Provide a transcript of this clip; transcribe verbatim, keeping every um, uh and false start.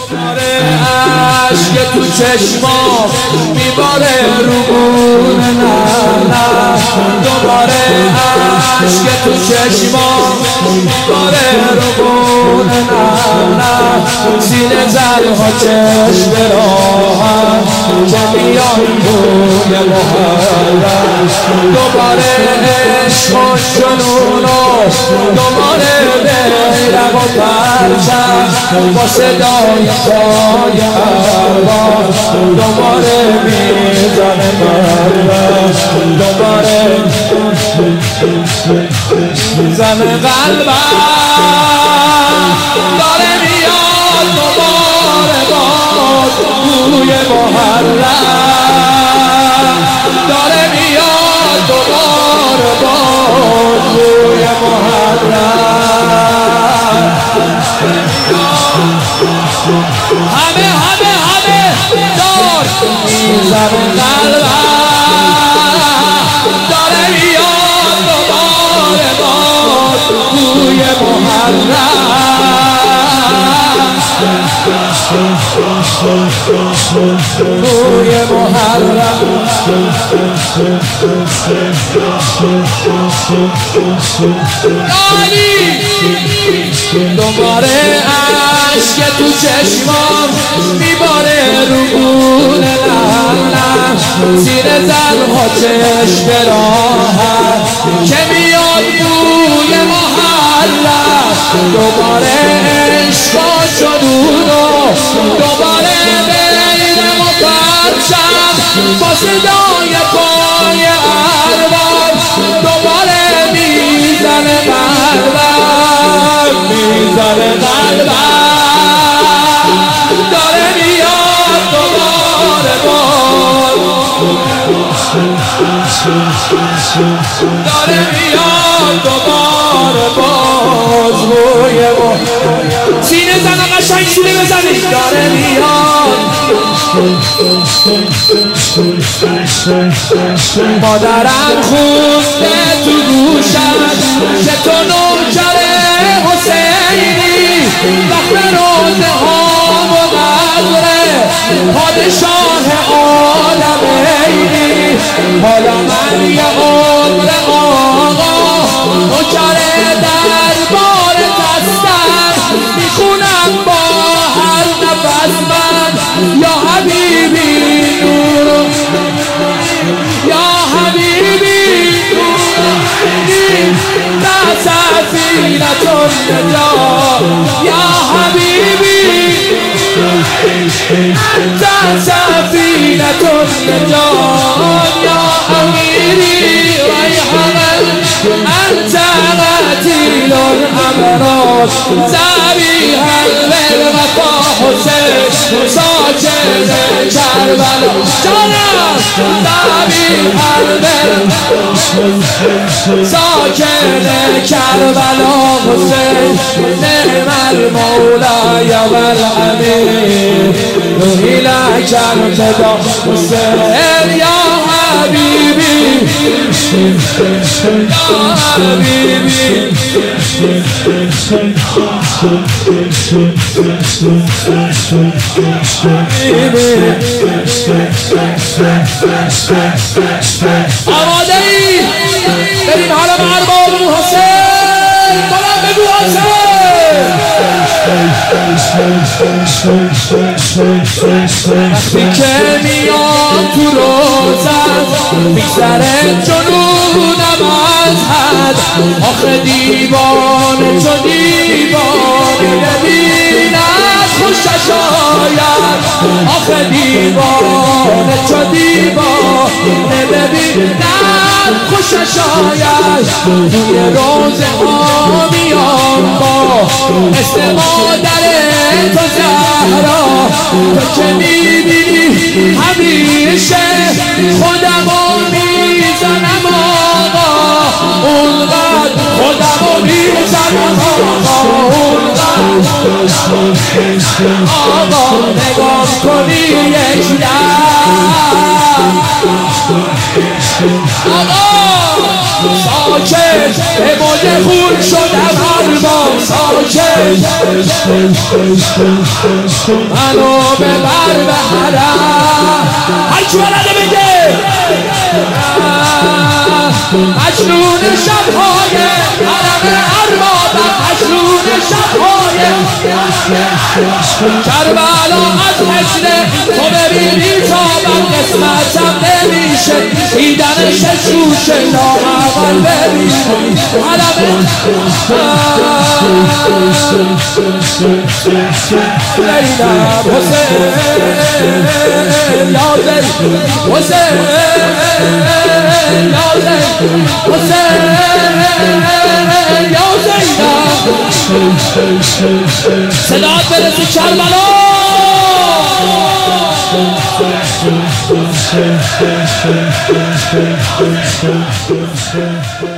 دوباره عشق تو چشمام میباره رو گونه، نه نه دوباره عشق تو چشمام میباره رو گونه، نه نه سینه زنها چشم راهم که میان بوی محرم، دوباره عشق و جنون و دوباره بیرق و پرچم با صدای پای ارباب دوباره میزنه قلبم، دوباره میزنه قلبم، داره میاد دوباره باز بوی محرم، داره میاد دوباره باز بوی محرم، همه همه همه دار میزنه قلبم، داره میاد دوباره باز بوی محرم، بوی محرم. دوباره عشق تو چشمام میباره رو گونه، نه نه زیر زنها چشم راهم که میاد بوی محرم، دوباره عشق و جنون و دوباره بیرق و پرچم با صدای پای ارباب دوباره میزنه قلبم، میزنه قلبم، داره میاد دوباره باز، داره میاد دوباره باز بوی ما. سینه زن قشنگ سینه بزنید، داره میاد. مادرم خونده تو گوشم که تو نوکر حسینی، وقت روزه ها و قدره پادشاه عالمینی، حالا من یه عمر آقا نوکر دربار هستم، میخونم با هر نفس من یا حبیبی نور، یا حبیبی نور تا سفینة النجاة، یا حبیبی تا سفینة النجاة، یا امیری ریحان انت قتیل الامراض، ذبیحا بالوفا حسین ساکن کربلا، جانم ذبیحا ساکن کربلا حسین، نعم المولى والامیر روحی لک الفدا حسین، یا حبیبی یا حبیبی. آماده ای؟ بریم حالا به ارباب حسین، بلند بگو حسین. وقتی که میاد تو روزم میگذره جنونم از حد، آخه دیوانه چو دیوانه ببیند خوشش آید، آخه دیوانه چو دیوانه ببیند خوشش آید، توی روزه ها میام با اسم مادر تو زهرا، تو که میبینی همیشه خودمو میزنم آقا، اونقدر خودمو میزنم آقا، اونقدر آقا نگاه کنی یک دم آقا ساکت به موج خون شدم ارباب ساکت منو ببر به حرم هرچی بلده بگه مجنون شبهای حرم اربابم مجنون شبهای کربلا از حسن تو ببینی تابم قسمتم نمیشه دیدنش شوشه لااقل ببینی حرم لیلم حسین یا زین حسین یا زین حسین یا زینم صدات برسی کربلا Thank you.